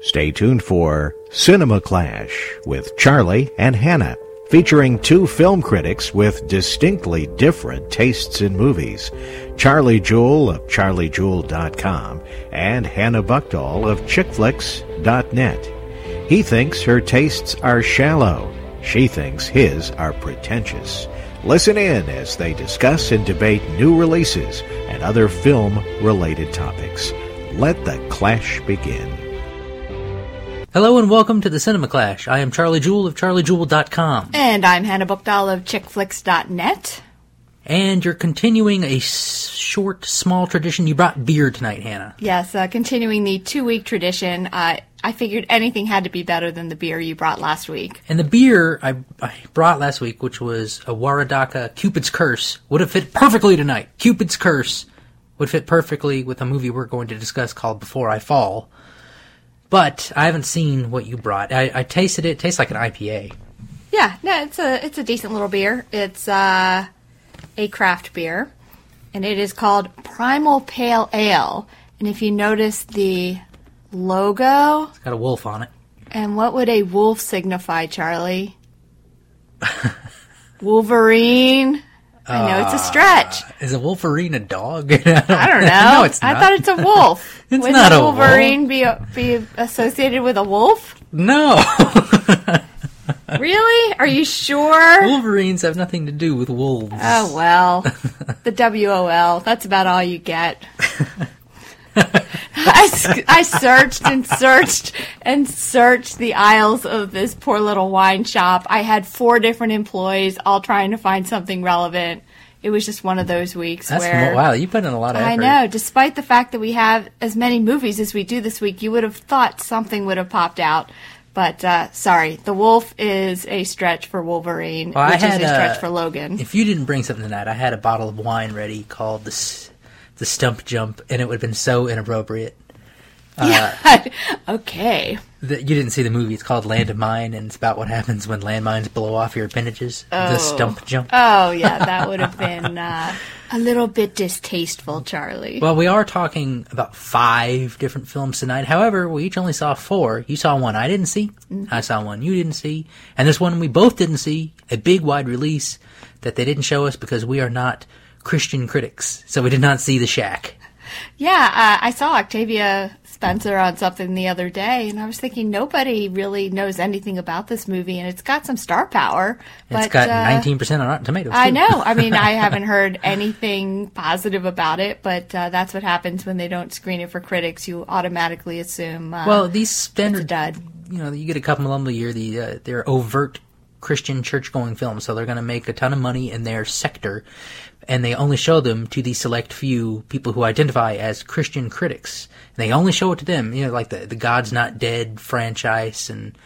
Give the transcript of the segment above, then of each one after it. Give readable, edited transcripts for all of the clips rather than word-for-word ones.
Stay tuned for Cinema Clash with Charlie and Hannah, featuring two film critics with distinctly different tastes in movies. Charlie Jewell of charliejewell.com and Hannah Buchdahl of chickflix.net. He thinks her tastes are shallow. She thinks his are pretentious. Listen in as they discuss and debate new releases and other film-related topics. Let the clash begin. Hello and welcome to the Cinema Clash. I am Charlie Jewell of charliejewell.com. And I'm Hannah Buchdahl of chickflix.net. And you're continuing a short, small tradition. You brought beer tonight, Hannah. Yes, continuing the 2-week tradition. I figured anything had to be better than the beer you brought last week. And the beer I brought last week, which was a Waradaka Cupid's Curse, would have fit perfectly tonight. Cupid's Curse would fit perfectly with a movie we're going to discuss called Before I Fall. But I haven't seen what you brought. I tasted it. It tastes like an IPA. Yeah, no, it's a decent little beer. It's a craft beer, and it is called Primal Pale Ale. And if you notice the logo, It's got a wolf on it. And what would a wolf signify, Charlie? Wolverine. I know it's a stretch. Is a Wolverine a dog? I don't know. No, it's not. I thought it's a wolf. It's Wouldn't not a Wolverine be associated with a wolf? No. Really? Are you sure? Wolverines have nothing to do with wolves. Oh, well. The WOL. That's about all you get. I searched and searched and searched the aisles of this poor little wine shop. I had 4 different employees all trying to find something relevant. It was just one of those weeks where... Wow, you put in a lot of effort. I know. Despite the fact that we have as many movies as we do this week, you would have thought something would have popped out. But, sorry, the wolf is a stretch for Wolverine, Well, which is a stretch for Logan. If you didn't bring something tonight, I had a bottle of wine ready called the Stump Jump, and it would have been so inappropriate. Okay. You didn't see the movie. It's called Land of Mine, and it's about what happens when landmines blow off your appendages. The Stump Jump. Oh, yeah, that would have been a little bit distasteful, Charlie. Well, we are talking about 5 different films tonight. However, we each only saw 4. You saw one I didn't see. I saw one you didn't see. And this one we both didn't see. A big, wide release that they didn't show us because we are not Christian critics. So we did not see The Shack. Yeah, I saw Octavia Spencer on something the other day, and I was thinking nobody really knows anything about this movie, and it's got some star power. It's got 19% on Rotten Tomatoes, too. I know. I mean, I haven't heard anything positive about it, but that's what happens when they don't screen it for critics. You automatically assume well, these standard, it's a dud. You know, you get a couple of them a year. They're overt Christian church-going films, so they're going to make a ton of money in their sector, and they only show them to the select few people who identify as Christian critics. And they only show it to them, you know, like the God's Not Dead franchise, and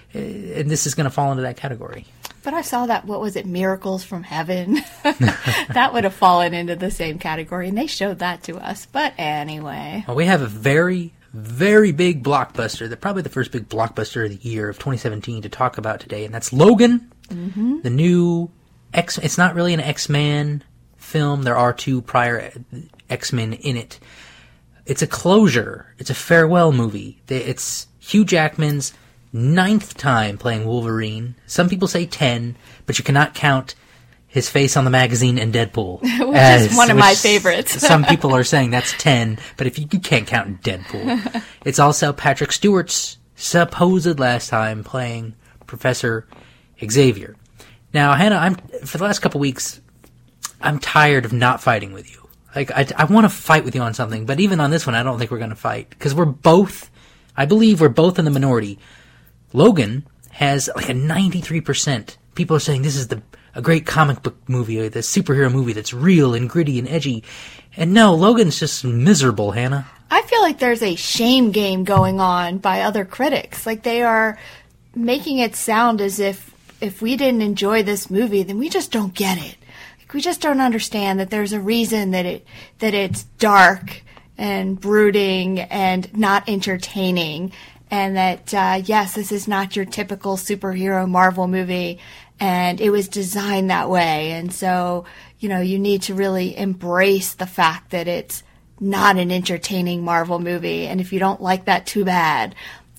this is going to fall into that category. But I saw that, what was it, Miracles from Heaven? That would have fallen into the same category, and they showed that to us. But anyway. Well, we have a very, very big blockbuster, probably the first big blockbuster of the year of 2017 to talk about today, and that's Logan, the new it's not really an X-Men film. There are 2 prior X-Men in it. It's a closure. It's a farewell movie. It's Hugh Jackman's 9th time playing Wolverine. Some people say 10, but you cannot count his face on the magazine and Deadpool. Which is one of my favorites. Some people are saying that's 10, but if you can't count Deadpool. It's also Patrick Stewart's supposed last time playing Professor Xavier. Now, Hannah, for the last couple weeks, I'm tired of not fighting with you. Like, I want to fight with you on something, but even on this one, I don't think we're going to fight. Because I believe we're both in the minority. Logan has like a 93%. People are saying this is a great comic book movie, the superhero movie that's real and gritty and edgy. And no, Logan's just miserable, Hannah. I feel like there's a shame game going on by other critics. Like, they are making it sound as if we didn't enjoy this movie, then we just don't get it. We just don't understand that there's a reason that it's dark and brooding and not entertaining, and that yes, this is not your typical superhero Marvel movie, and it was designed that way. And so, you know, you need to really embrace the fact that it's not an entertaining Marvel movie. And if you don't like that, too bad.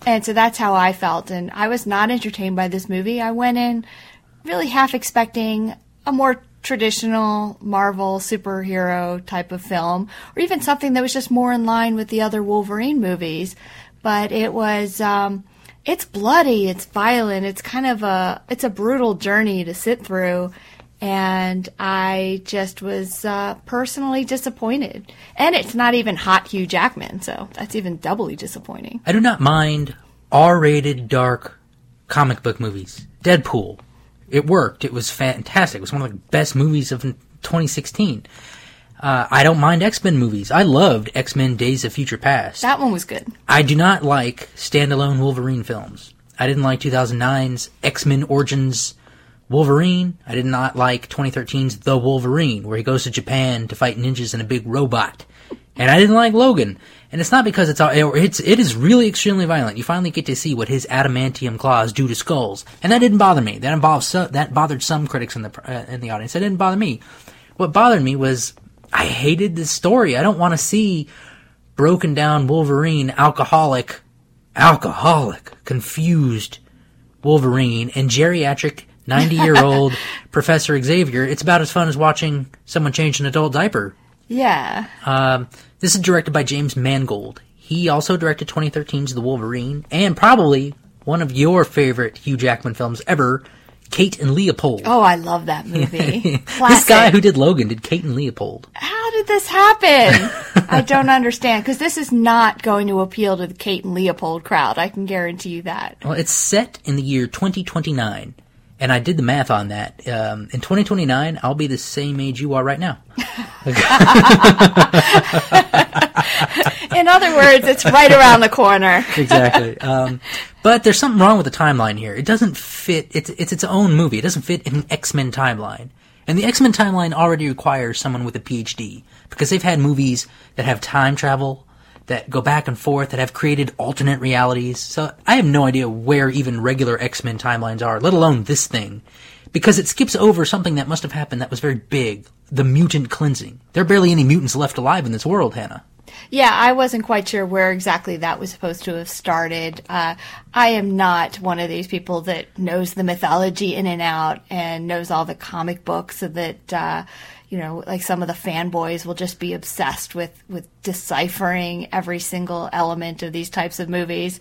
And so that's how I felt. And I was not entertained by this movie. I went in really half expecting a more traditional Marvel superhero type of film, or even something that was just more in line with the other Wolverine movies. But it was, it's bloody, it's violent, it's kind of it's a brutal journey to sit through. And I just was personally disappointed. And it's not even hot Hugh Jackman, so that's even doubly disappointing. I do not mind R-rated, dark comic book movies. Deadpool. It worked. It was fantastic. It was one of the best movies of 2016. I don't mind X-Men movies. I loved X-Men Days of Future Past. That one was good. I do not like standalone Wolverine films. I didn't like 2009's X-Men Origins Wolverine. I did not like 2013's The Wolverine, where he goes to Japan to fight ninjas and a big robot. And I didn't like Logan. And it's not because it is really extremely violent. You finally get to see what his adamantium claws do to skulls. And that didn't bother me. That bothered some critics in the audience. That didn't bother me. What bothered me was I hated this story. I don't want to see broken down Wolverine, alcoholic, confused Wolverine, and geriatric 90-year-old Professor Xavier. It's about as fun as watching someone change an adult diaper. Yeah. This is directed by James Mangold. He also directed 2013's The Wolverine, and probably one of your favorite Hugh Jackman films ever, Kate and Leopold. Oh, I love that movie. This guy who did Logan did Kate and Leopold. How did this happen? I don't understand, because this is not going to appeal to the Kate and Leopold crowd. I can guarantee you that. Well, it's set in the year 2029. And I did the math on that. In 2029, I'll be the same age you are right now. In other words, it's right around the corner. Exactly. But there's something wrong with the timeline here. It doesn't fit. It's its own movie. It doesn't fit in an X-Men timeline. And the X-Men timeline already requires someone with a PhD, because they've had movies that have time travel, that go back and forth, that have created alternate realities. So I have no idea where even regular X-Men timelines are, let alone this thing. Because it skips over something that must have happened that was very big, the mutant cleansing. There are barely any mutants left alive in this world, Hannah. Yeah, I wasn't quite sure where exactly that was supposed to have started. I am not one of these people that knows the mythology in and out and knows all the comic books, so that like some of the fanboys will just be obsessed with deciphering every single element of these types of movies.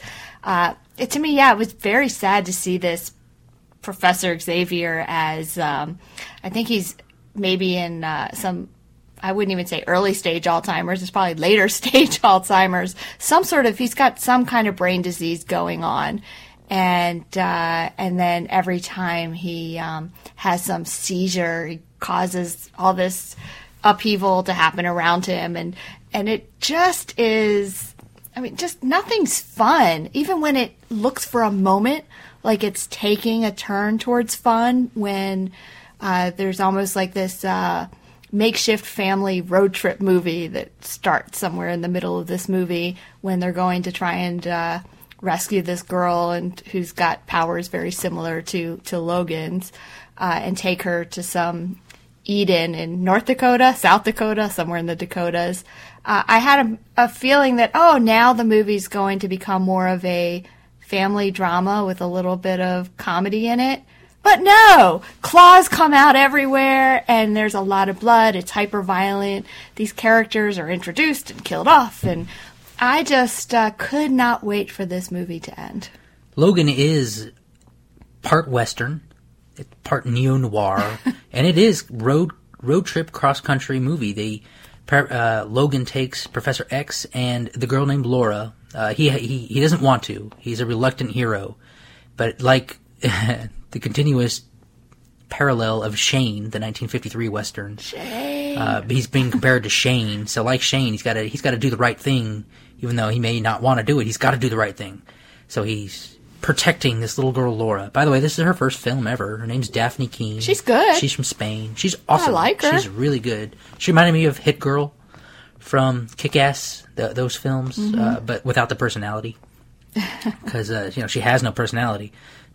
To me, it was very sad to see this Professor Xavier as, I think he's maybe in some, I wouldn't even say early stage Alzheimer's, it's probably later stage Alzheimer's. He's got some kind of brain disease going on. And then every time he has some seizure, he causes all this upheaval to happen around him, and it just is, just nothing's fun. Even when it looks for a moment like it's taking a turn towards fun, when there's almost like this makeshift family road trip movie that starts somewhere in the middle of this movie when they're going to try and rescue this girl and who's got powers very similar to Logan's, and take her to some Eden in North Dakota, South Dakota, somewhere in the Dakotas. I had a feeling that, now the movie's going to become more of a family drama with a little bit of comedy in it. But no! Claws come out everywhere, and there's a lot of blood. It's hyper-violent. These characters are introduced and killed off, and I just could not wait for this movie to end. Logan is part Western, part neo-noir, and it is road trip cross-country movie. Logan takes Professor X and the girl named Laura. He doesn't want to. He's a reluctant hero. But like the continuous parallel of Shane, the 1953 Western. Shane. He's being compared to Shane. So like Shane, he's got to do the right thing, even though he may not want to do it. He's got to do the right thing. So he's protecting this little girl, Laura. By the way, this is her first film ever. Her name's Daphne Keane. She's good. She's from Spain. She's awesome. I like her. She's really good. She reminded me of Hit Girl from Kick-Ass, those films, but without the personality. Because she has no personality.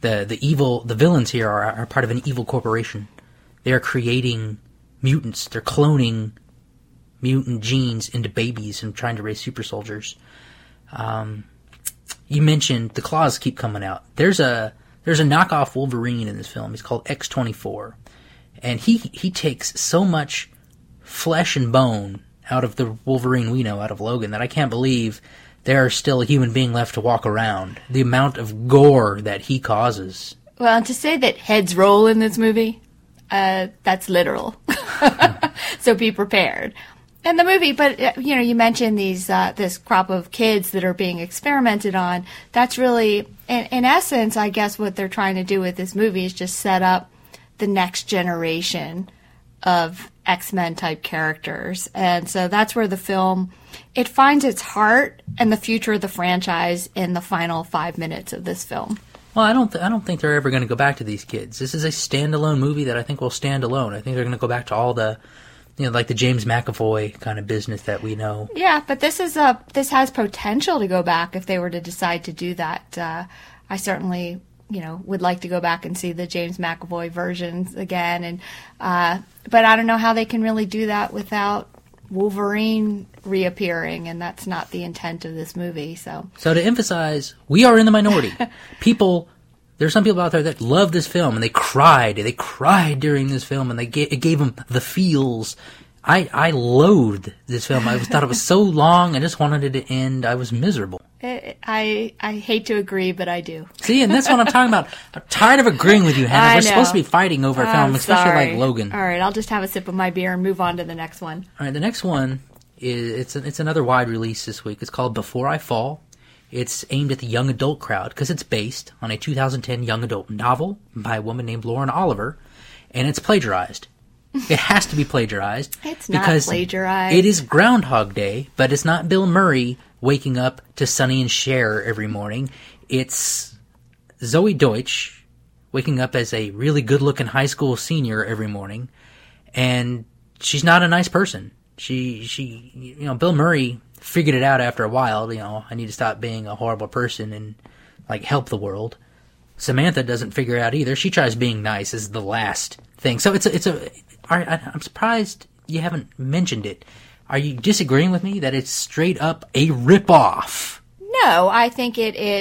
The villains here are part of an evil corporation. They are creating mutants. They're cloning mutant genes into babies and trying to raise super soldiers. you mentioned the claws keep coming out. There's a knockoff Wolverine in this film. He's called X-24. And he takes so much flesh and bone out of the Wolverine we know, out of Logan, that I can't believe there is still a human being left to walk around. The amount of gore that he causes. Well, to say that heads roll in this movie, that's literal. So be prepared. And the movie, but you mentioned these this crop of kids that are being experimented on. That's really, in essence, I guess what they're trying to do with this movie is just set up the next generation of X-Men type characters. And so that's where the film, it finds its heart and the future of the franchise in the final 5 minutes of this film. Well, I don't think they're ever going to go back to these kids. This is a standalone movie that I think will stand alone. I think they're going to go back to all the, like the James McAvoy kind of business that we know. Yeah, but this has potential to go back if they were to decide to do that. I certainly, would like to go back and see the James McAvoy versions again. And but I don't know how they can really do that without Wolverine reappearing, and that's not the intent of this movie. So to emphasize, we are in the minority. There's some people out there that love this film, and they cried during this film, and it gave them the feels. I loathed this film. I thought it was so long. I just wanted it to end. I was miserable. I hate to agree, but I do. See, and that's what I'm talking about. I'm tired of agreeing with you, Hannah. We're supposed to be fighting over a film, especially like Logan. All right, I'll just have a sip of my beer and move on to the next one. All right, the next one is it's another wide release this week. It's called Before I Fall. It's aimed at the young adult crowd because it's based on a 2010 young adult novel by a woman named Lauren Oliver, and it's plagiarized. It has to be plagiarized. It's not plagiarized. It is Groundhog Day, but it's not Bill Murray waking up to Sonny and Cher every morning. It's Zoe Deutsch waking up as a really good-looking high school senior every morning, and she's not a nice person. She Bill Murray figured it out after a while. I need to stop being a horrible person and help the world. Samantha doesn't figure it out either. She tries being nice as the last thing. So I'm surprised you haven't mentioned it. Are you disagreeing with me that it's straight up a ripoff? No, I think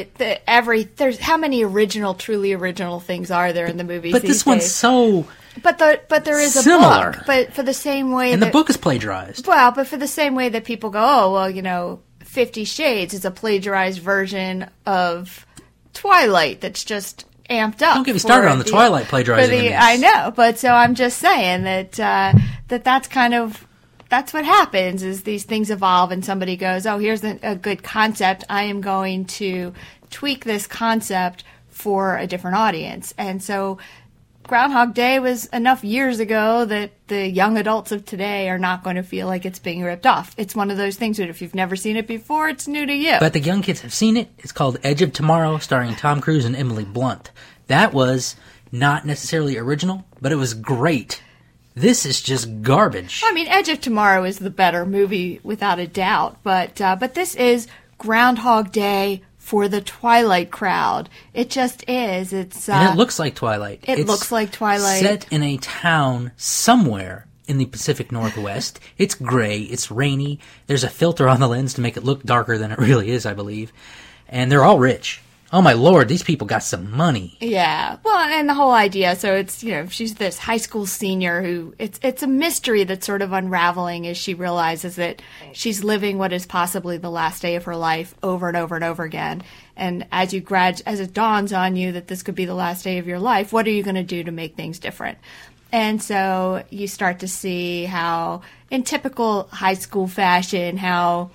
there's how many truly original things are there in the movies? But this one's so. But there is similar. A book. But for the same way, and the book is plagiarized. Well, but for the same way that people go, 50 Shades is a plagiarized version of Twilight that's just amped up. Don't get me started on the Twilight plagiarizing. I know, but so I'm just saying that that's kind of. That's what happens is these things evolve and somebody goes, oh, here's a good concept. I am going to tweak this concept for a different audience. And so Groundhog Day was enough years ago that the young adults of today are not going to feel like it's being ripped off. It's one of those things that if you've never seen it before, it's new to you. But the young kids have seen it. It's called Edge of Tomorrow, starring Tom Cruise and Emily Blunt. That was not necessarily original, but it was great. This is just garbage. I mean, Edge of Tomorrow is the better movie without a doubt, but this is Groundhog Day for the Twilight crowd. It just is. And it looks like Twilight. It looks like Twilight. Set in a town somewhere in the Pacific Northwest. It's gray. It's rainy. There's a filter on the lens to make it look darker than it really is, I believe. And they're all rich. Oh my Lord, these people got some money. Yeah. Well, and the whole idea, so it's, she's this high school senior who, it's a mystery that's sort of unraveling as she realizes that she's living what is possibly the last day of her life over and over and over again. And as it dawns on you that this could be the last day of your life, what are you going to do to make things different? And so you start to see how, in typical high school fashion, how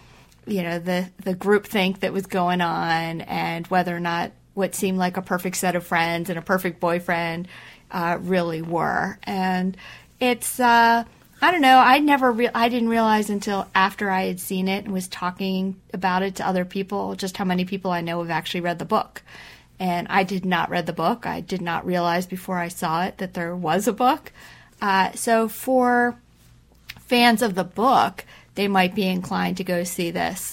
the groupthink that was going on and whether or not what seemed like a perfect set of friends and a perfect boyfriend really were. And it's, I don't know, I didn't realize until after I had seen it and was talking about it to other people just how many people I know have actually read the book. And I did not read the book. I did not realize before I saw it that there was a book. So for fans of the book, they might be inclined to go see this.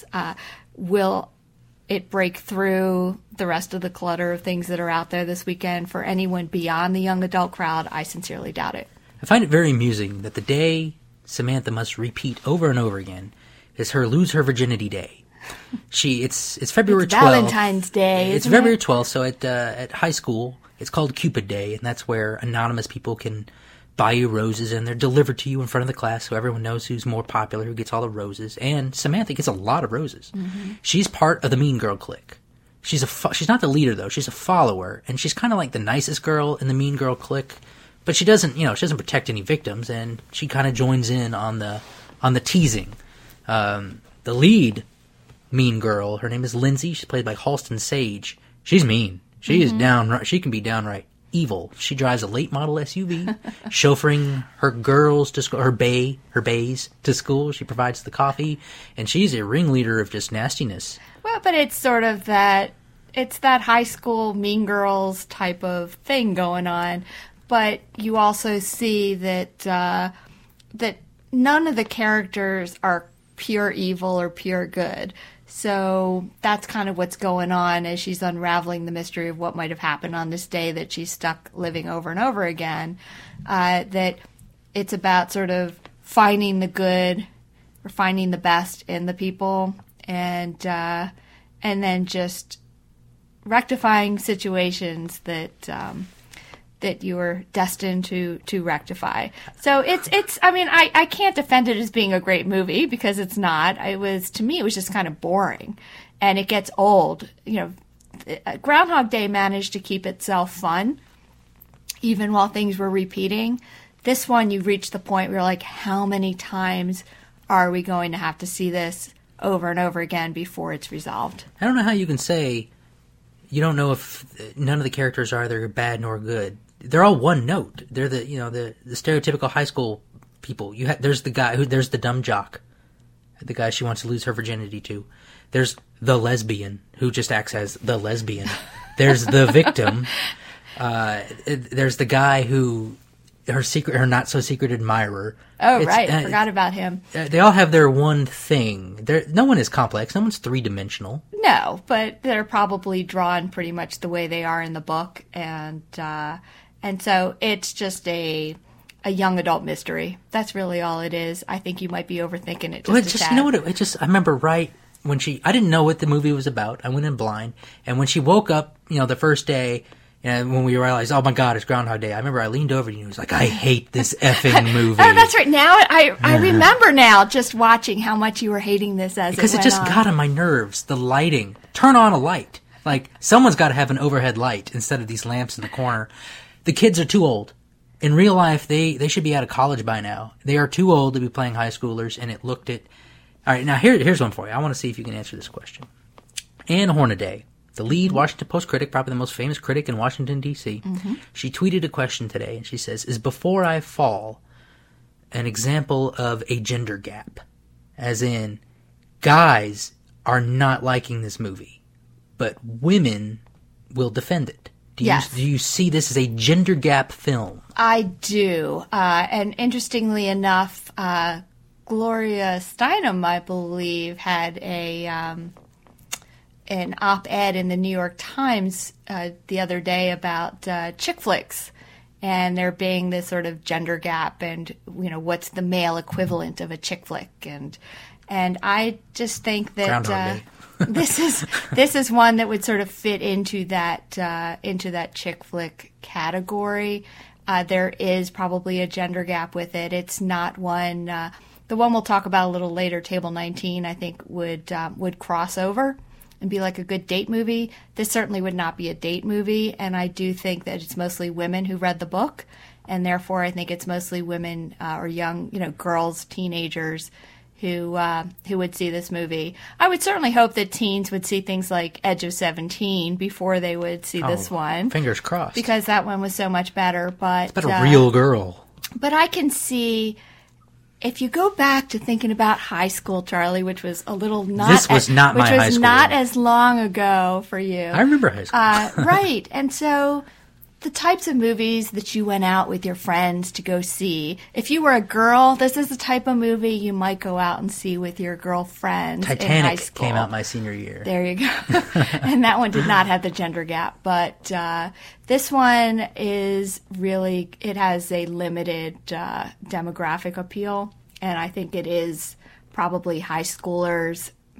Will it break through the rest of the clutter of things that are out there this weekend for anyone beyond the young adult crowd? I sincerely doubt it. I find it very amusing that the day Samantha must repeat over and over again is her lose her virginity day. It's February 12th. Valentine's Day. It's February 12th, so at high school, it's called Cupid Day, and that's where anonymous people can buy you roses, and they're delivered to you in front of the class, so everyone knows who's more popular, who gets all the roses. And Samantha gets a lot of roses. Mm-hmm. She's part of the Mean Girl clique. She's not the leader, though. She's a follower, and she's kind of like the nicest girl in the Mean Girl clique. But she doesn't protect any victims, and she kind of joins in on the teasing. The lead Mean Girl, her name is Lindsay. She's played by Halston Sage. She's mean. She is downright. She can be downright evil. She drives a late model SUV, chauffeuring her girls to school, her bays to school. She provides the coffee, and she's a ringleader of just nastiness. Well, but it's sort of that high school Mean Girls type of thing going on. But you also see that that none of the characters are pure evil or pure good. So that's kind of what's going on as she's unraveling the mystery of what might have happened on this day that she's stuck living over and over again. That it's about sort of finding the good or finding the best in the people, and then just rectifying situations that you were destined to rectify. So it's I mean, I can't defend it as being a great movie because it's not. To me, it was just kind of boring. And it gets old. Groundhog Day managed to keep itself fun, even while things were repeating. This one, you reach the point where you're like, how many times are we going to have to see this over and over again before it's resolved? I don't know how you can say you don't know if none of the characters are either bad nor good. They're all one note. They're the stereotypical high school people. There's the dumb jock, the guy she wants to lose her virginity to. There's the lesbian who just acts as the lesbian. There's the victim. There's the guy who her not so secret admirer. Oh, right. I forgot about him. They all have their one thing. No one is complex. No one's three-dimensional. No, but they're probably drawn pretty much the way they are in the book, and so it's just a young adult mystery. That's really all it is. I think you might be overthinking it. You know what? I remember right when I didn't know what the movie was about. I went in blind, and when she woke up, the first day. And when we realized, oh my God, it's Groundhog Day, I remember I leaned over to you and was like, I hate this effing movie. Oh, that's right. Now I remember now just watching how much you were hating this because it just got on my nerves. The lighting. Turn on a light. Like, someone's got to have an overhead light instead of these lamps in the corner. The kids are too old. In real life, they should be out of college by now. They are too old to be playing high schoolers, and it looked at... All right, now here's one for you. I want to see if you can answer this question. Anne Hornaday, the lead Washington Post critic, probably the most famous critic in Washington, D.C., she tweeted a question today, and she says, is Before I Fall an example of a gender gap? As in, guys are not liking this movie, but women will defend it. Do you see this as a gender gap film? I do. And interestingly enough, Gloria Steinem, I believe, had an op-ed in the New York Times the other day about chick flicks and there being this sort of gender gap and, what's the male equivalent of a chick flick. And I just think that this is one that would sort of fit into that chick flick category. There is probably a gender gap with it. It's not one. The one we'll talk about a little later, Table 19, I think would cross over and be like a good date movie. This certainly would not be a date movie, and I do think that it's mostly women who read the book, and therefore I think it's mostly women or young, girls, teenagers who would see this movie. I would certainly hope that teens would see things like Edge of 17 before they would see this one. Fingers crossed. Because that one was so much better. But it's about a real girl. But I can see... If you go back to thinking about high school, Charlie, which was a little not... This was not my high school. Which was not as long ago for you. I remember high school. Right. And so the types of movies that you went out with your friends to go see, if you were a girl, this is the type of movie you might go out and see with your girlfriends in high school. Came out my senior year. There you go. And that one did not have the gender gap. But this one is really, it has a limited demographic appeal. And I think it is probably high schoolers,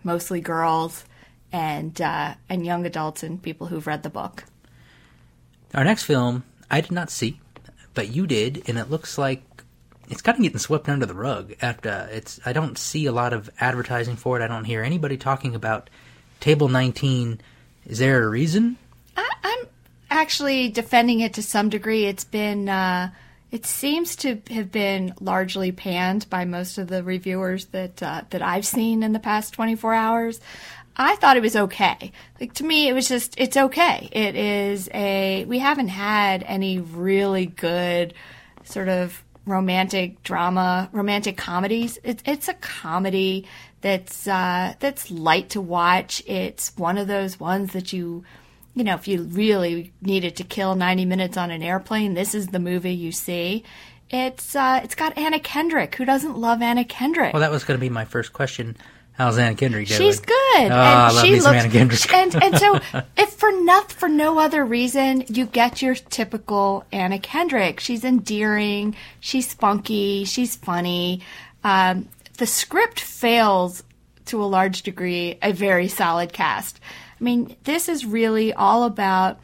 mostly girls and young adults and people who've read the book. Our next film, I did not see, but you did, and it looks like it's kind of getting swept under the rug. I don't see a lot of advertising for it. I don't hear anybody talking about Table 19. Is there a reason? I'm actually defending it to some degree. It's been, it seems to have been largely panned by most of the reviewers that I've seen in the past 24 hours. I thought it was okay. Like, to me, it was just, it's okay. It is we haven't had any really good sort of romantic comedies. It's a comedy that's light to watch. It's one of those ones that if you really needed to kill 90 minutes on an airplane, this is the movie you see. It's got Anna Kendrick. Who doesn't love Anna Kendrick? Well, that was going to be my first question. How's Anna Kendrick doing? She's good. Oh, I love me some Anna Kendrick. and so, if for no other reason, you get your typical Anna Kendrick. She's endearing. She's spunky. She's funny. The script fails to a large degree a very solid cast. I mean, this is really all about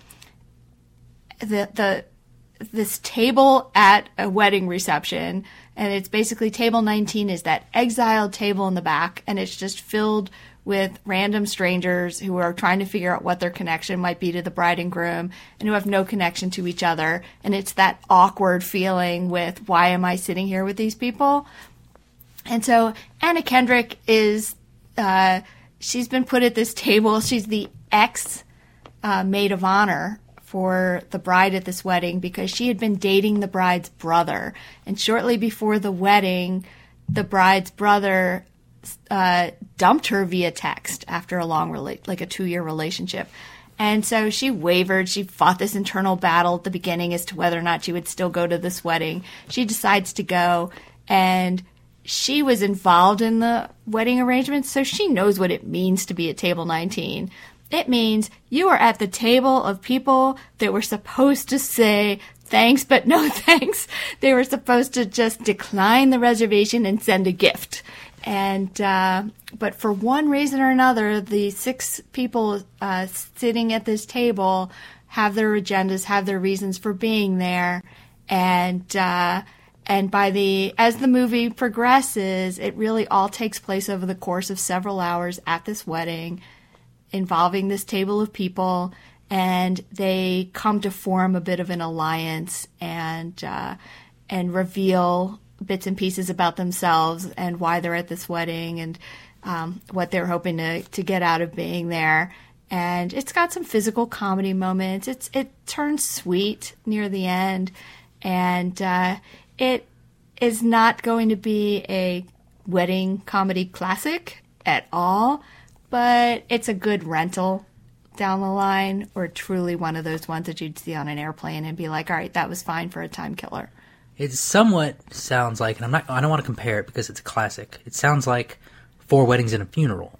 this table at a wedding reception, and it's basically Table 19 is that exiled table in the back, and it's just filled with random strangers who are trying to figure out what their connection might be to the bride and groom and who have no connection to each other. And it's that awkward feeling with, why am I sitting here with these people? And so Anna Kendrick is, she's been put at this table. She's the maid of honor for the bride at this wedding because she had been dating the bride's brother. And shortly before the wedding, the bride's brother dumped her via text after a long, a 2-year relationship. And so she wavered. She fought this internal battle at the beginning as to whether or not she would still go to this wedding. She decides to go, and she was involved in the wedding arrangements, so she knows what it means to be at Table 19. It means you are at the table of people that were supposed to say thanks, but no thanks. They were supposed to just decline the reservation and send a gift. And but for one reason or another, the 6 people sitting at this table have their agendas, have their reasons for being there, and as the movie progresses, it really all takes place over the course of several hours at this wedding, involving this table of people, and they come to form a bit of an alliance and reveal bits and pieces about themselves and why they're at this wedding and what they're hoping to get out of being there. And it's got some physical comedy moments. It turns sweet near the end, and it is not going to be a wedding comedy classic at all, but it's a good rental down the line, or truly one of those ones that you'd see on an airplane and be like, all right, that was fine for a time killer. It somewhat sounds like, and I don't want to compare it because it's a classic. It sounds like 4 Weddings and a Funeral.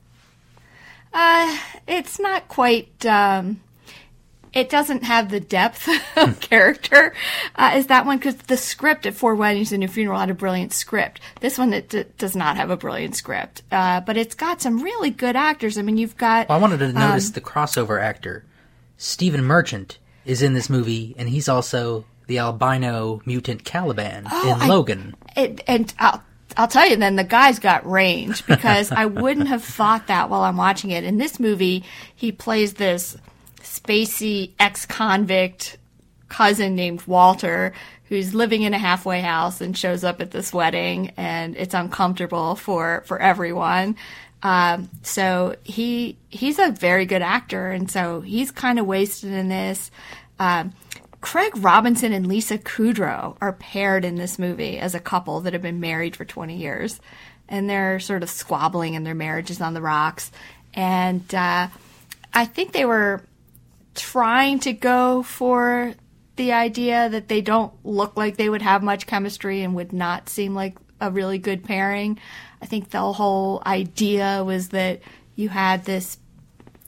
It's not quite, it doesn't have the depth of character as that one, because the script at 4 Weddings and a Funeral had a brilliant script. This one does not have a brilliant script, but it's got some really good actors. I mean, you've got... Well, I wanted to notice the crossover actor. Stephen Merchant is in this movie, and he's also the albino mutant Caliban in Logan. And I'll tell you then, the guy's got range, because I wouldn't have thought that while I'm watching it. In this movie, he plays this spacey ex-convict cousin named Walter who's living in a halfway house and shows up at this wedding, and it's uncomfortable for everyone. So he's a very good actor, and so he's kind of wasted in this. Craig Robinson and Lisa Kudrow are paired in this movie as a couple that have been married for 20 years, and they're sort of squabbling, and their marriage is on the rocks. And I think they were trying to go for the idea that they don't look like they would have much chemistry and would not seem like a really good pairing. I think the whole idea was that you had this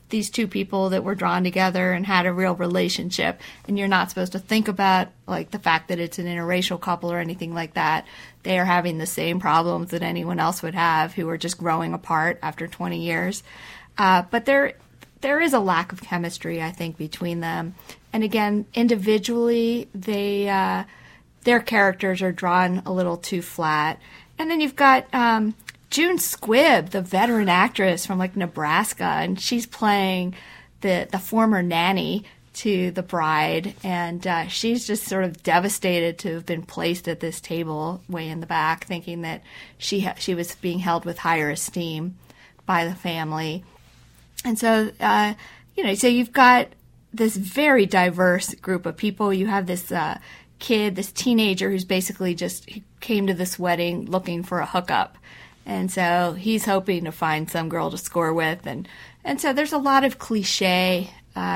these two people that were drawn together and had a real relationship. And you're not supposed to think about like the fact that it's an interracial couple or anything like that. They are having the same problems that anyone else would have who are just growing apart after 20 years. But there is a lack of chemistry, I think, between them. And again, individually, their characters are drawn a little too flat. And then you've got June Squibb, the veteran actress from like Nebraska, and she's playing the former nanny to the bride, and she's just sort of devastated to have been placed at this table way in the back, thinking that she was being held with higher esteem by the family. And so, so you've got this very diverse group of people. You have this kid, this teenager who's basically he came to this wedding looking for a hookup. And so he's hoping to find some girl to score with. And so there's a lot of cliche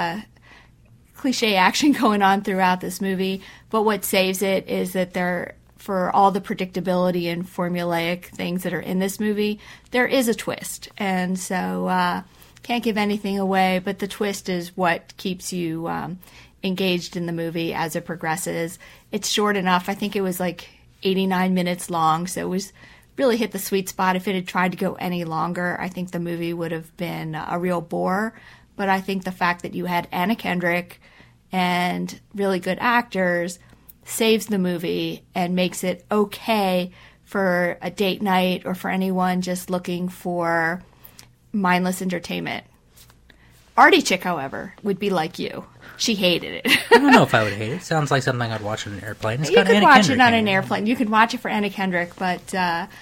action going on throughout this movie. But what saves it is that for all the predictability and formulaic things that are in this movie, there is a twist. And so can't give anything away, but the twist is what keeps you engaged in the movie as it progresses. It's short enough. I think it was like 89 minutes long, so it was really hit the sweet spot. If it had tried to go any longer, I think the movie would have been a real bore. But I think the fact that you had Anna Kendrick and really good actors saves the movie and makes it okay for a date night or for anyone just looking for mindless entertainment. Artie Chick, however, would be like you. She hated it. I don't know if I would hate it. Sounds like something I'd watch on an airplane. You could watch it on an airplane. You could watch it for Anna Kendrick, but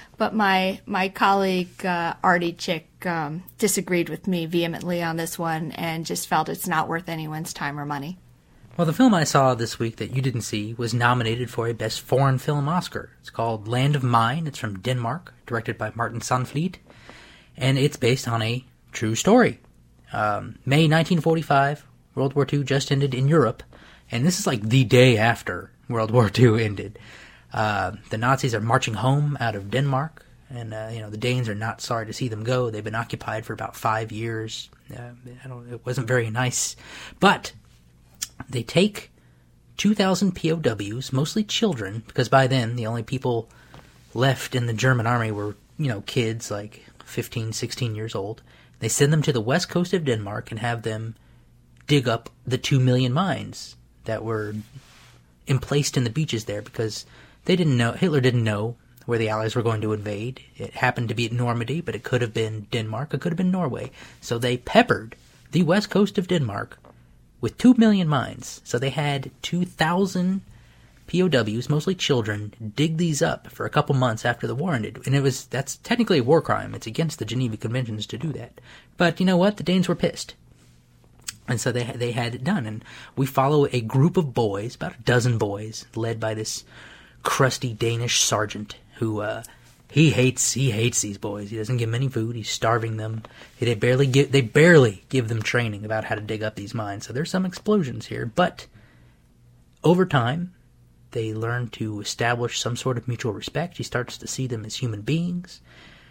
my colleague Artie Chick disagreed with me vehemently on this one and just felt it's not worth anyone's time or money. Well, the film I saw this week that you didn't see was nominated for a Best Foreign Film Oscar. It's called Land of Mine. It's from Denmark, directed by Martin Sandfleet, and it's based on a true story. May 1945, World War II just ended in Europe, and this is like the day after World War II ended. The Nazis are marching home out of Denmark, and the Danes are not sorry to see them go. They've been occupied for about 5 years. It wasn't very nice, but they take 2,000 POWs, mostly children, because by then the only people left in the German army were kids like 15, 16 years old. They send them to the west coast of Denmark and have them dig up the 2 million mines that were emplaced in the beaches there, because Hitler didn't know where the Allies were going to invade. It happened to be at Normandy, but it could have been Denmark, it could have been Norway. So they peppered the west coast of Denmark with 2 million mines. So they had 2,000 POWs, mostly children, dig these up for a couple months after the war ended. And that's technically a war crime. It's against the Geneva Conventions to do that. But you know what? The Danes were pissed. And so they had it done. And we follow a group of boys, about a dozen boys, led by this crusty Danish sergeant who he hates these boys. He doesn't give them any food. He's starving them. They barely give them training about how to dig up these mines. So there's some explosions here. But over time, they learn to establish some sort of mutual respect. He starts to see them as human beings.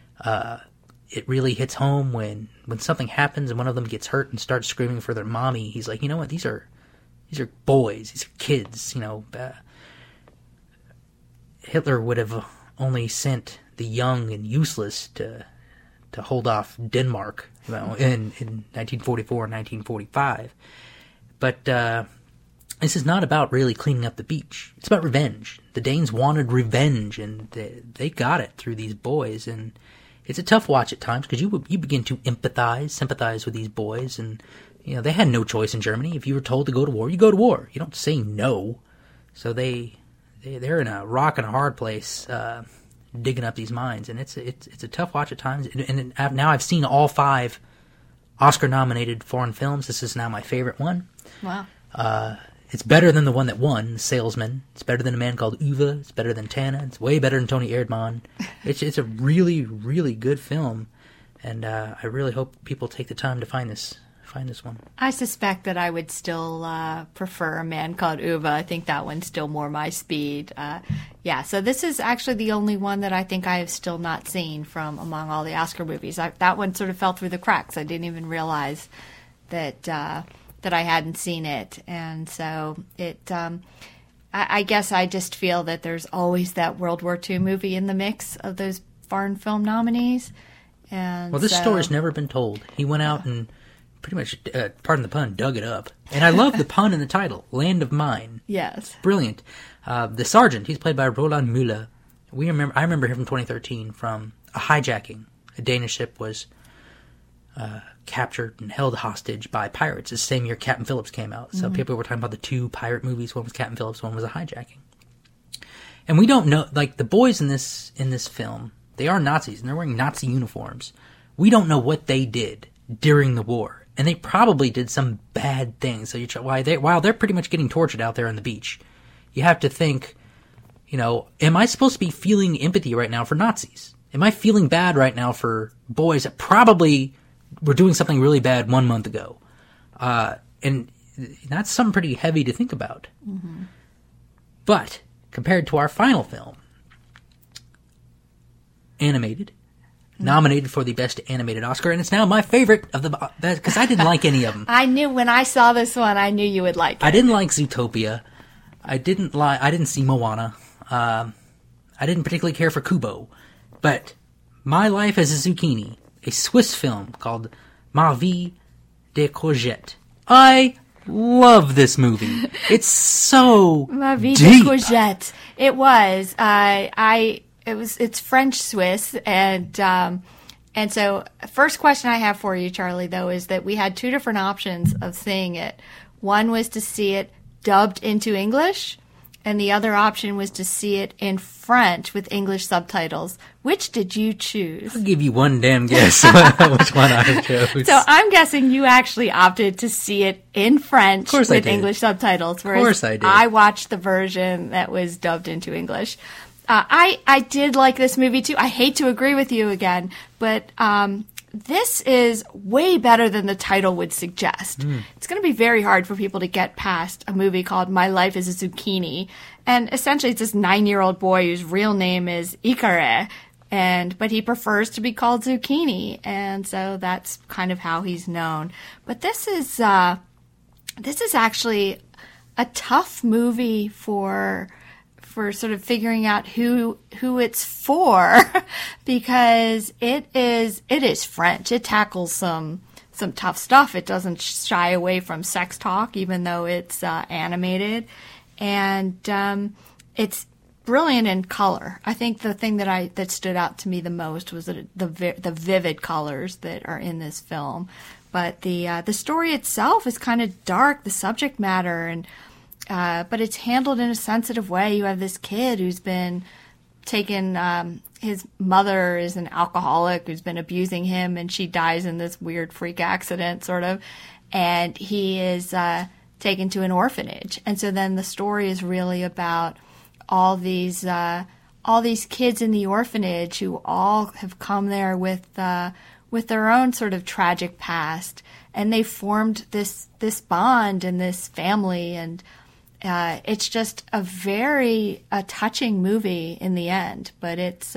It really hits home when something happens and one of them gets hurt and starts screaming for their mommy. He's like, you know what? These are boys. These are kids. Hitler would have only sent the young and useless to hold off Denmark, in 1944 and 1945. But this is not about really cleaning up the beach. It's about revenge. The Danes wanted revenge, and they got it through these boys. And it's a tough watch at times because you begin to sympathize with these boys. And they had no choice in Germany. If you were told to go to war, you go to war. You don't say no. So they're in a rock and a hard place, digging up these mines, and it's a tough watch at times. And now I've seen all 5 Oscar-nominated foreign films. This is now my favorite one. Wow. It's better than the one that won, The Salesman. It's better than A Man Called Ove. It's better than Tana. It's way better than Tony Erdmann. It's a really, really good film, and I really hope people take the time to find this one. I suspect that I would still prefer A Man Called Ove. I think that one's still more my speed. So this is actually the only one that I think I have still not seen from among all the Oscar movies. That one sort of fell through the cracks. I didn't even realize that I hadn't seen it, and so it. I guess I just feel that there's always that World War II movie in the mix of those foreign film nominees. And well, this story's never been told. He went out and pretty much, pardon the pun, dug it up. And I love the pun in the title, Land of Mine. Yes. Brilliant. The sergeant, he's played by Roland Müller. I remember him from 2013 from a hijacking. A Danish ship was captured and held hostage by pirates. The same year Captain Phillips came out. So people were talking about the two pirate movies. One was Captain Phillips, one was a hijacking. And we don't know, like, the boys in this film, they are Nazis, and they're wearing Nazi uniforms. We don't know what they did during the war. And they probably did some bad things. So while they're pretty much getting tortured out there on the beach, you have to think, am I supposed to be feeling empathy right now for Nazis? Am I feeling bad right now for boys that probably were doing something really bad 1 month ago? And that's something pretty heavy to think about. Mm-hmm. But compared to our final film, animated, nominated for the Best Animated Oscar, and it's now my favorite of the because I didn't like any of them. I knew when I saw this one, I knew you would like it. I didn't like Zootopia. I didn't see Moana. I didn't particularly care for Kubo. But My Life as a Zucchini, a Swiss film called Ma Vie de Courgette. I love this movie. It's so Ma Vie deep. de Courgette. It was. It's French Swiss, and so first question I have for you, Charlie, though, is that we had two different options of seeing it. One was to see it dubbed into English, and the other option was to see it in French with English subtitles. Which did you choose? I'll give you one damn guess which one I chose. So I'm guessing you actually opted to see it in French with English subtitles, whereas of course I did. I watched the version that was dubbed into English. I did like this movie too. I hate to agree with you again, but this is way better than the title would suggest. It's going to be very hard for people to get past a movie called My Life as a Zucchini. And essentially it's this 9-year-old boy whose real name is Ikare, but he prefers to be called Zucchini. And so that's kind of how he's known. But this is actually a tough movie for sort of figuring out who it's for, because it is French. It tackles some tough stuff. It doesn't shy away from sex talk, even though it's animated, and it's brilliant in color. I think the thing that stood out to me the most was the vivid colors that are in this film. But the story itself is kind of dark, the subject matter, and but it's handled in a sensitive way. You have this kid who's been taken, his mother is an alcoholic who's been abusing him, and she dies in this weird freak accident, sort of, and he is taken to an orphanage. And so then the story is really about all these kids in the orphanage who all have come there with their own sort of tragic past, and they formed this bond and this family, and it's just a very touching movie in the end. But it's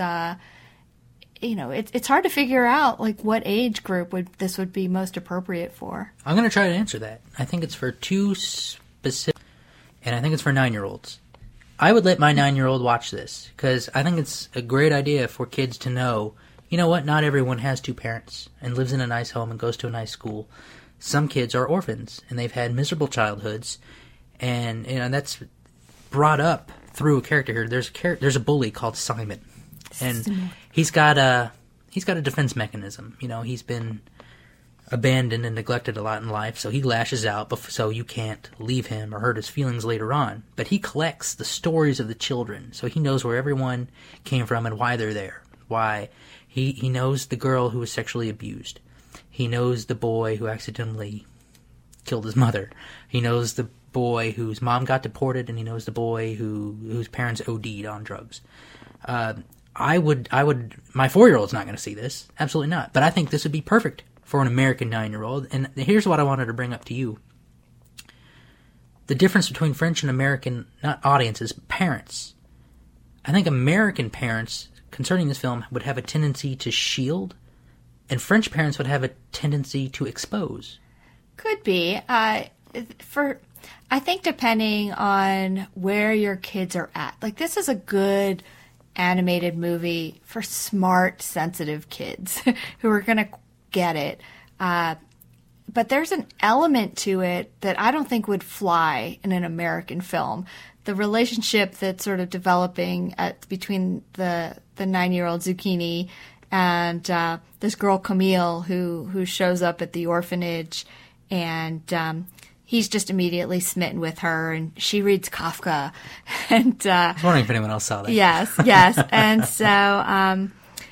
it's hard to figure out like what age group this would be most appropriate for. I'm going to try to answer that. I think it's for two specific, and I think it's for 9-year-olds. I would let my 9-year-old watch this because I think it's a great idea for kids to know, you know what, not everyone has two parents and lives in a nice home and goes to a nice school. Some kids are orphans and they've had miserable childhoods. And that's brought up through a character here. There's a bully called Simon, and he's got a defense mechanism. He's been abandoned and neglected a lot in life, so he lashes out so you can't leave him or hurt his feelings later on. But he collects the stories of the children, so he knows where everyone came from and why they're there. Why he knows the girl who was sexually abused. He knows the boy who accidentally killed his mother. He knows the boy whose mom got deported, and he knows the boy whose parents OD'd on drugs. I would. My 4-year-old's not going to see this, absolutely not. But I think this would be perfect for an American 9-year-old. And here's what I wanted to bring up to you: the difference between French and American, not audiences, parents. I think American parents concerning this film would have a tendency to shield, and French parents would have a tendency to expose. Could be. I think depending on where your kids are at. Like, this is a good animated movie for smart, sensitive kids who are going to get it. But there's an element to it that I don't think would fly in an American film. The relationship that's sort of developing between the 9-year-old Zucchini and this girl Camille who shows up at the orphanage, and he's just immediately smitten with her, and she reads Kafka. And I was wondering if anyone else saw that. Yes. And so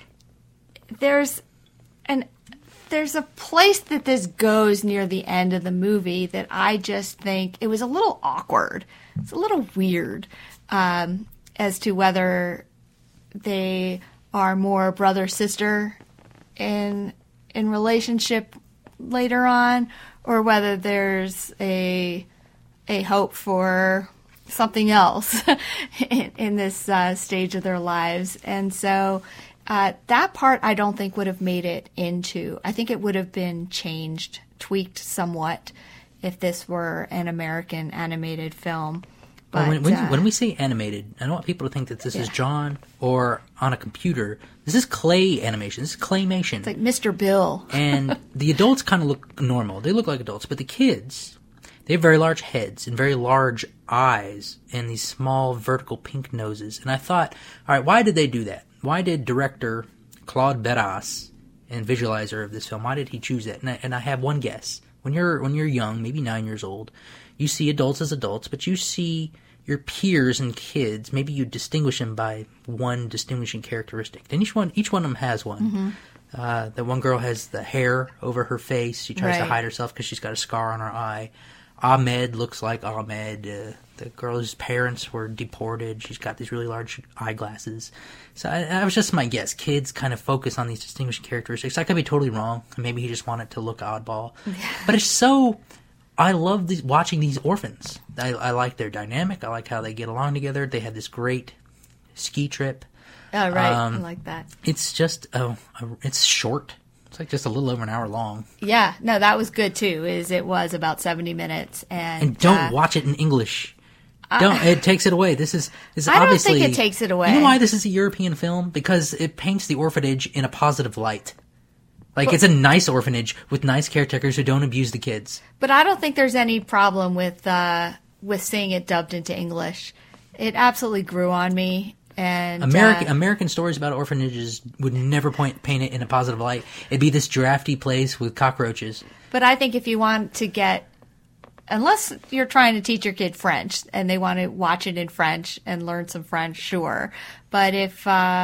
there's a place that this goes near the end of the movie that I just think it was a little awkward. It's a little weird as to whether they are more brother-sister in relationship later on, or whether there's a hope for something else in this stage of their lives. And so that part I don't think would have made it into. I think it would have been changed, tweaked somewhat if this were an American animated film. But when we say animated, I don't want people to think that this is drawn or on a computer. This is clay animation. This is claymation. It's like Mr. Bill. And the adults kind of look normal. They look like adults. But the kids, they have very large heads and very large eyes and these small vertical pink noses. And I thought, all right, why did they do that? Why did director Claude Berras and visualizer of this film, why did he choose that? And I have one guess. When you're young, maybe 9 years old, you see adults as adults, but you see your peers and kids. Maybe you distinguish them by one distinguishing characteristic. And each one of them has one. Mm-hmm. That one girl has the hair over her face. She tries to hide herself because she's got a scar on her eye. Ahmed looks like Ahmed. The girl's parents were deported. She's got these really large eyeglasses. So I was just my guess. Kids kind of focus on these distinguishing characteristics. I could be totally wrong. Maybe he just wanted to look oddball. But it's so... I love watching these orphans. I like their dynamic. I like how they get along together. They have this great ski trip. Oh, right. I like that. It's just... it's short. It's like just a little over an hour long. Yeah. No, that was good, too. It was about 70 minutes. And don't watch it in English. Don't. It takes it away. This is obviously... I don't think it takes it away. You know why this is a European film? Because it paints the orphanage in a positive light. Like, it's a nice orphanage with nice caretakers who don't abuse the kids. But I don't think there's any problem with seeing it dubbed into English. It absolutely grew on me. And American stories about orphanages would never paint it in a positive light. It'd be this drafty place with cockroaches. But I think if you want to get... Unless you're trying to teach your kid French and they want to watch it in French and learn some French, sure. But if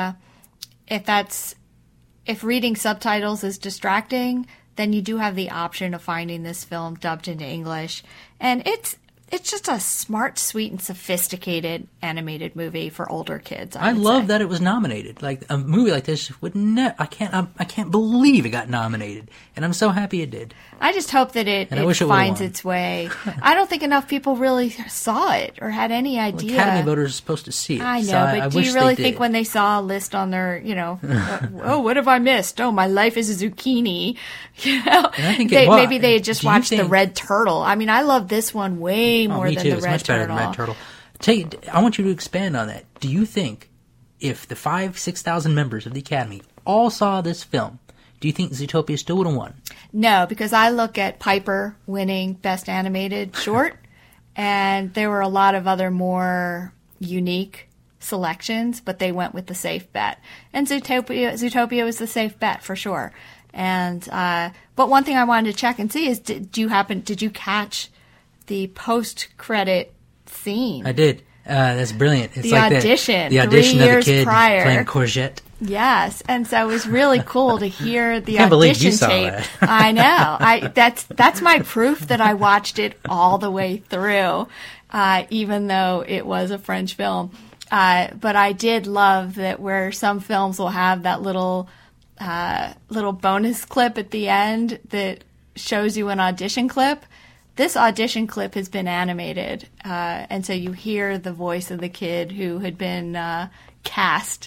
reading subtitles is distracting, then you do have the option of finding this film dubbed into English. And it's just a smart, sweet, and sophisticated animated movie for older kids. I love that it was nominated. Like, a movie like this would I can't believe it got nominated, and I'm so happy it did. I just hope that it finds its way. I don't think enough people really saw it or had any idea. Well, Academy voters are supposed to see it. I know, but do you really think when they saw a list on their, oh, what have I missed? Oh, my life is a zucchini. And I think maybe they had just watched The Red Turtle. I mean, I love this one way more than The Red Turtle. Better than Red Turtle. I want you to expand on that. Do you think if the 6,000 members of the Academy all saw this film, do you think Zootopia still would have won? No, because I look at Piper winning Best Animated Short, and there were a lot of other more unique selections, but they went with the safe bet. And Zootopia was the safe bet for sure. And but one thing I wanted to check and see is, did you catch the post-credit scene? I did. That's brilliant. It's the audition. The audition 3 years of the kid prior. Playing Courgette. Yes, and so it was really cool to hear the I can't believe audition you saw tape. That. I know. That's my proof that I watched it all the way through, even though it was a French film. But I did love that where some films will have that little bonus clip at the end that shows you an audition clip. This audition clip has been animated, and so you hear the voice of the kid who had been cast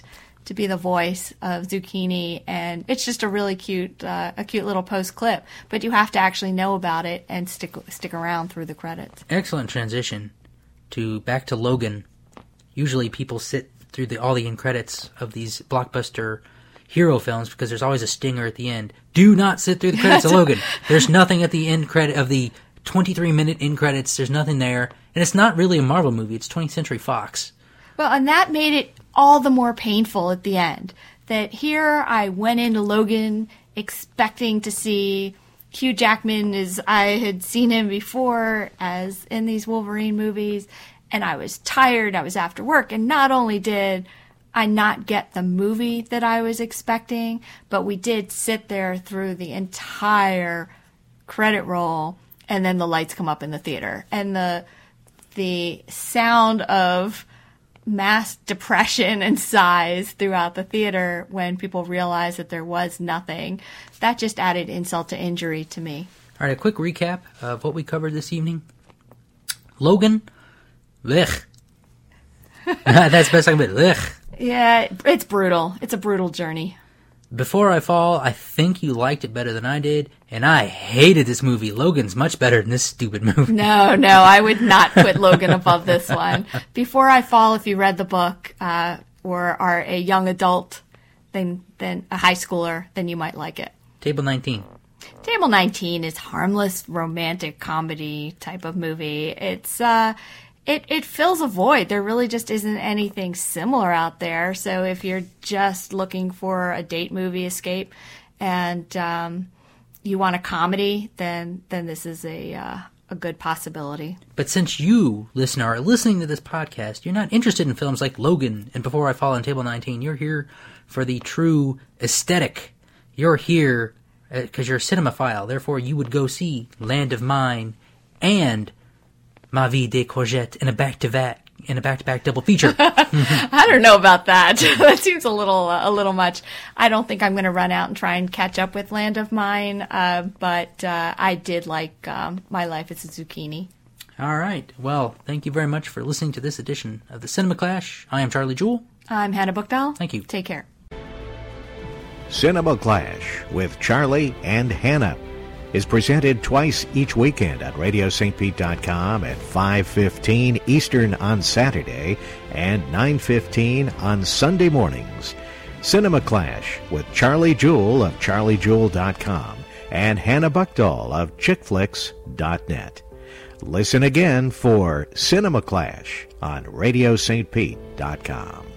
to be the voice of Zucchini, and it's just a really cute little post clip. But you have to actually know about it and stick around through the credits. Excellent transition back to Logan. Usually people sit through all the end credits of these blockbuster hero films because there's always a stinger at the end. Do not sit through the credits of Logan. There's nothing at the end credit of the 23-minute end credits. There's nothing there. And it's not really a Marvel movie. It's 20th Century Fox. Well, and that made it all the more painful at the end. That here I went into Logan expecting to see Hugh Jackman as I had seen him before as in these Wolverine movies. And I was tired. I was after work. And not only did I not get the movie that I was expecting, but we did sit there through the entire credit roll, and then the lights come up in the theater. And the sound of mass depression and sighs throughout the theater when people realized that there was nothing, that just added insult to injury to me. All right, a quick recap of what we covered this evening. Logan, blech. That's the best I can do. Ugh. Yeah, it's brutal. It's a brutal journey. Before I Fall, I think you liked it better than I did, and I hated this movie. Logan's much better than this stupid movie. No, I would not put Logan above this one. Before I Fall, if you read the book or are a young adult, then a high schooler, then you might like it. Table 19. Table 19 is harmless romantic comedy type of movie. It's It fills a void. There really just isn't anything similar out there. So if you're just looking for a date movie escape and you want a comedy, then this is a good possibility. But since you, listener, are listening to this podcast, you're not interested in films like Logan and Before I Fall and Table 19. You're here for the true aesthetic. You're here because you're a cinemaphile. Therefore, you would go see Land of Mine and Ma Vie de Courgette in a back-to-back double feature. I don't know about that. That seems a little much. I don't think I'm going to run out and try and catch up with Land of Mine, but I did like My Life as a Zucchini. All right. Well, thank you very much for listening to this edition of the Cinema Clash. I am Charlie Jewell. I'm Hannah Bookdahl. Thank you. Take care. Cinema Clash with Charlie and Hannah is presented twice each weekend at RadioSt. at 5:15 Eastern on Saturday and 9:15 on Sunday mornings. Cinema Clash with Charlie Jewell of CharlieJewell.com and Hannah Bookdahl of ChickFlix.net. Listen again for Cinema Clash on RadioSt.com.